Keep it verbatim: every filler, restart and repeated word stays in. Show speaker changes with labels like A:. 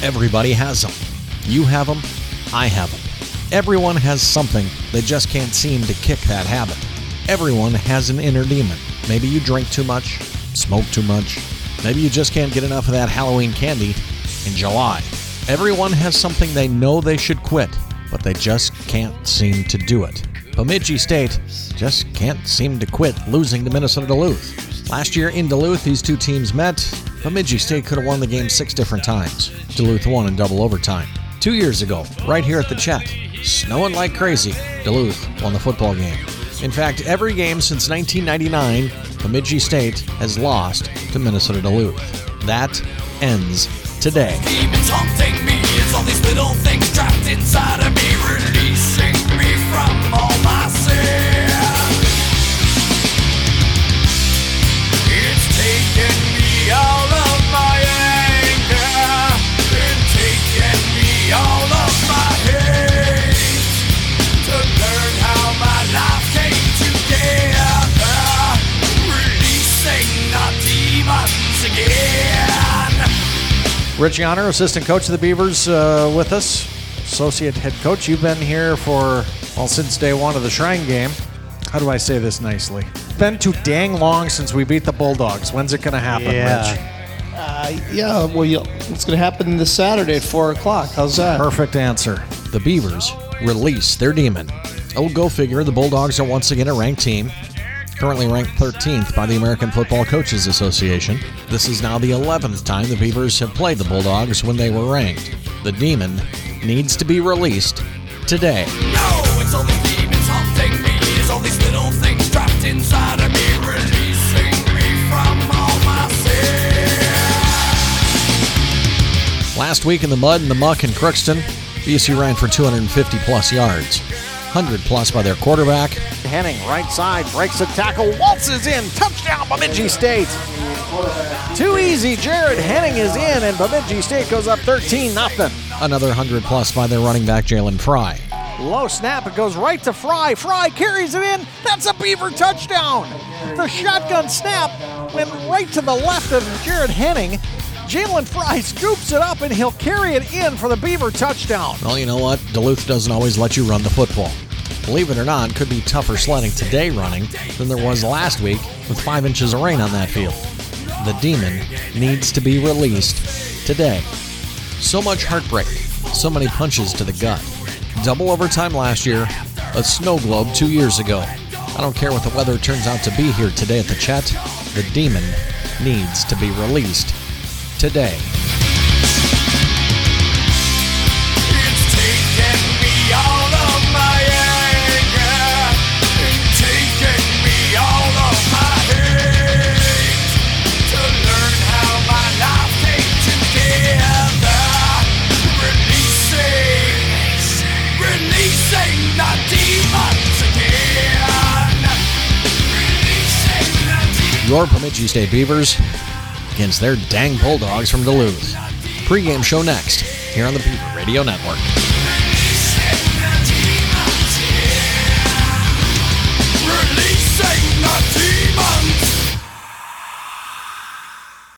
A: Everybody has them. You have them. I have them. Everyone has something. They just can't seem to kick that habit. Everyone has an inner demon. Maybe you drink too much, smoke too much. Maybe you just can't get enough of that Halloween candy in July. Everyone has something they know they should quit, but they just can't seem to do it. Bemidji State just can't seem to quit losing to Minnesota Duluth. Last year in Duluth, these two teams met. Bemidji State could have won the game six different times. Duluth won in double overtime. Two years ago, right here at the Chet, snowing like crazy, Duluth won the football game. In fact, every game since nineteen ninety-nine, Bemidji State has lost to Minnesota Duluth. That ends today.
B: Demons haunting me, it's all these little things trapped inside of me, releasing me from all my sin. It's taken me all of my anger, it's taken me all of my hate, to learn how my life came together, releasing the demons again.
A: Rich Yonner, assistant coach of the Beavers, uh, with us. Associate head coach, you've been here for, well, since day one of the Shrine game. How do I say this nicely? Been too dang long since we beat the Bulldogs. When's it going to happen,
C: Yeah.
A: Rich?
C: Uh, yeah, well, you it's going to happen this Saturday at four o'clock. How's that?
A: Perfect answer. The Beavers release their demon. Oh, go figure, the Bulldogs are once again a ranked team. Currently ranked thirteenth by the American Football Coaches Association. This is now the eleventh time the Beavers have played the Bulldogs when they were ranked. The demon needs to be released today.
B: No, it's all these demons haunting me, it's all these little things trapped inside of me, releasing me from all my sin.
A: Last week in the mud and the muck in Crookston, B S U ran for two hundred fifty plus yards. one hundred plus by their quarterback. Henning, right side, breaks a tackle, waltzes in, touchdown Bemidji State. Too easy, Jared Henning is in, and Bemidji State goes up thirteen nothing. Another one hundred plus by their running back, Jalen Fry. Low snap, it goes right to Fry. Fry carries it in, that's a Beaver touchdown. The shotgun snap went right to the left of Jared Henning. Jalen Fry scoops it up, and he'll carry it in for the Beaver touchdown. Well, you know what? Duluth doesn't always let you run the football. Believe it or not, it could be tougher sledding today running than there was last week with five inches of rain on that field. The demon needs to be released today. So much heartbreak, so many punches to the gut. Double overtime last year, a snow globe two years ago. I don't care what the weather turns out to be here today at the Chet, the demon needs to be released today.
B: It's taken me all of my anger, it's taken me all of my hate, to learn how my life came together, releasing, releasing the demons again, releasing the demons.
A: Your Bemidji State Beavers against their dang Bulldogs from Duluth. Pre-game show next, here on the Beaver Radio Network.
B: Releasing the demons.